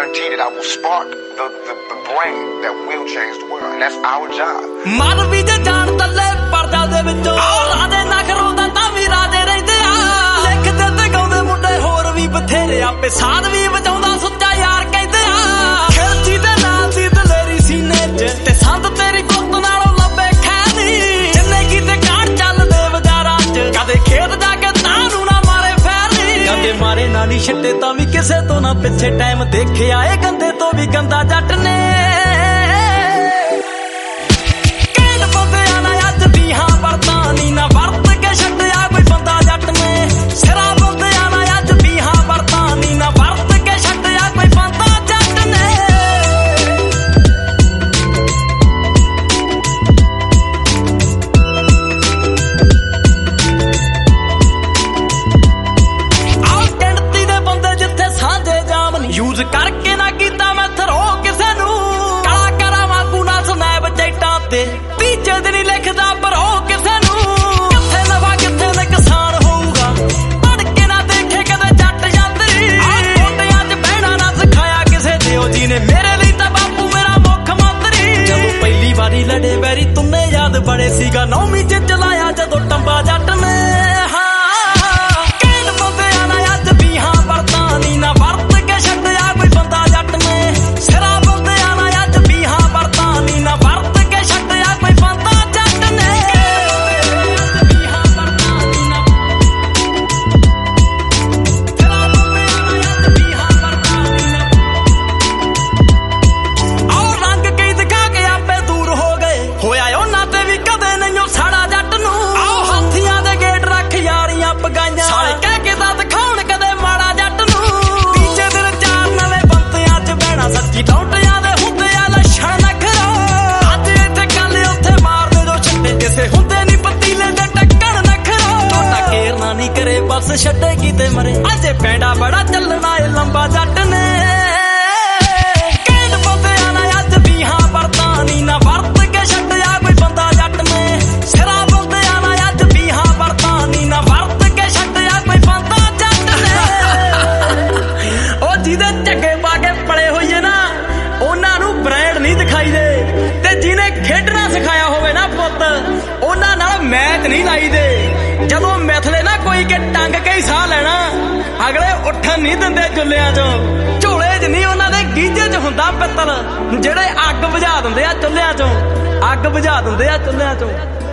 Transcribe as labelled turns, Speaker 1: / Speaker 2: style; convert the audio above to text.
Speaker 1: guarantee that I will spark the brain that will change the world, and that's our job.
Speaker 2: ਮਨ ਵੀ ਜੇ ਜਾਣ ਤੱਲੇ ਪਰਦਾ ਦੇ ਵਿੱਚੋਂ ਰਾਦੇ ਨਾ ਕਰੋਦਾ ਤਾਂ ਵੀ ਰਾਦੇ ਰਹਿੰਦੇ ਆ ਲਿਖਦੇ ਤੇ ਗਾਉਂਦੇ ਮੁੰਡੇ ਹੋਰ ਵੀ ਬਥੇਰੇ ਆਪੇ ਸਾਧ ਵੀ ਬਚਾਉਂਦਾ ਸੁੱਚਾ ਯਾਰ ਕਹਿੰਦੇ ਆ ਖਿਲਜੀ ਦੇ ਨਾਲ ਦੀ ਦਲੇਰੀ ਸੀਨੇ 'ਚ ਤੇ ਸੰਦ ਤੇਰੀ ਗੁੱਤ ਨਾਲੋਂ ਲੱਭੇ ਖੈਦੀ ਜਿੰਨੇ ਕੀਤੇ ਕਾਂਡ ਚੱਲਦੇ ਬਾਜ਼ਾਰਾਂ 'ਚ ਕਦੇ ਖੇਤ ਜਾ ਕੇ ਤਾਂ ਨੂੰ ਨਾ ਮਾਰੇ ਫੈਰੀ ਕਦੇ ਮਾਰੇ ਨਾ ਨੀ ਛੱਡੇ ਤਾਂ ਵੀ ਕਿਸੇ ਤੋਂ ਨਾ ਪਿੱਛੇ ਟਾਈਮ ਦੇਖਿਆ ਏ ਗੰਦੇ ਤੋਂ ਵੀ ਗੰਦਾ ਜੱਟ ਨੇ ਯੂਜ਼ ਕਰਕੇ ਨਾ ਕੀਤਾ ਮੈਂ ਥਰੋ ਕਿਸੇ ਨੂੰ ਕਾਲਾ ਕਰਾਂ ਵਾਂਗੂ ਨਾ ਸਨੈਪ ਚੈਟਾਂ ਤੇ ਤੀਜੇ ਦਿਨ ਹੀ ਲਿਖਦਾ ਭਰੋ ਕਿਸੇ ਨੂੰ ਕਿੱਥੇ ਨਵਾ ਕਿੱਥੇ ਨੁਕਸਾਨ ਹੋਊਗਾ ਪੜ ਕੇ ਨਾ ਦੇਖੇ ਕਦੇ ਜੱਟ ਜਾਂਦੀ ਕੋਟਿਆਂ 'ਚ ਬਹਿਣਾ ਨਾ ਸਿਖਾਇਆ ਕਿਸੇ ਦਿਓ ਜੀ ਨੇ ਮੇਰੇ ਲਈ ਤਾਂ ਬਾਪੂ ਮੇਰਾ ਮੁੱਖ ਮੰਤਰੀ ਜਦੋਂ ਪਹਿਲੀ ਵਾਰੀ ਲੜੇ ਵੈਰੀ ਤੁੰਨੇ ਯਾਦ ਬੜੇ ਸੀਗਾ 9ਵੀਂ 'ਚ ਚਲਾਇਆ ਜਦੋਂ ਟੰਬਾ ਜੱਟ ਨੇ ਸਾਲੇ ਕਹਿ ਕੇ ਤਾਂ ਦਿਖਾਉਣ ਕਦੇ ਮਾੜਾ ਜੱਟ ਨੂੰ ਤੀਜੇ ਦਿਨ ਚਾਰ ਨਵੇਂ ਬੰਤਿਆਂ 'ਚ ਬਹਿਣਾ ਸੱਚੀ ਟੌਂਟਿਆਂ ਦੇ ਹੁੰਦੇ ਆ ਲੱਛਣ ਨਖਰਾ ਅੱਜ ਇੱਥੇ ਕੱਲ ਉੱਥੇ ਮਾਰਦੇ ਜੋ ਛੱਡੇ ਕਿਸੇ ਹੁੰਦੇ ਨੀ ਪਤੀਲੇ ਦੇ ਟੱਕਣ ਨਖਰਾ ਟੋਟਾ ਕੇਰਨਾ ਨੀ ਕਰੇ ਬਸ ਛੱਡੇ ਕਿਤੇ ਮਰੇ ਅਜੇ ਪੈਂਡਾ ਬੜਾ ਚੱਲਣਾ ਏ ਲੰਬਾ ਜੱਟ ਨੇ ਕੇਡ ਬੰਦਿਆਂ ਨਾਲ ਅੱਜ ਵੀ ਹਾਂ ਵਰਤਾਂ ਨੀ ਨਾ ਵਰਤ ਕੇ ਛੱਡਿਆ ਕੋਈ ਬੰਦਾ ਜੱਟ ਨੇ ਸਿਰਾ ਬੰਦਿਆਂ ਨਾਲ ਅੱਜ ਵੀ ਹਾਂ ਵਰਤਾਂ ਨੀ ਨਾ ਵਰਤ ਜਿਹਦੇ ਝੱਗੇ ਪਾ ਕੇ ਪਲੇ ਹੋਈਏ ਨਾ ਉਹਨਾਂ ਨੂੰ ਬ੍ਰਾਂਡ ਨਹੀਂ ਦਿਖਾਈ ਦੇ ਤੇ ਜਿਹਨੇ ਖੇਡਣਾ ਸਿਖਾਇਆ ਹੋਵੇ ਨਾ ਪੁੱਤ ਉਹਨਾਂ ਨਾਲ ਮੈਚ ਨਹੀਂ ਲਾਈਦੇ ਜਦੋਂ ਮਿਥਲੇ ਨਾ ਕੋਈ ਕੇ ਟੰਗ ਕੇ ਹੀ ਸਾਹ ਲੈਣਾ ਅਗਲੇ ਉੱਠਣ ਨਹੀਂ ਦਿੰਦੇ ਚੁੱਲਿਆਂ 'ਚੋਂ ਝੋਲੇ 'ਚ ਨਹੀਂ ਉਹਨਾਂ ਦੇ ਗੀਝੇ 'ਚ ਹੁੰਦਾ ਪਿੱਤਲ ਜਿਹੜੇ ਅੱਗ ਬੁਝਾ ਦਿੰਦੇ ਆ ਚੁੱਲਿਆਂ 'ਚੋਂ ਅੱਗ ਬੁਝਾ ਦਿੰਦੇ ਆ ਚੁੱਲਿਆਂ 'ਚੋਂ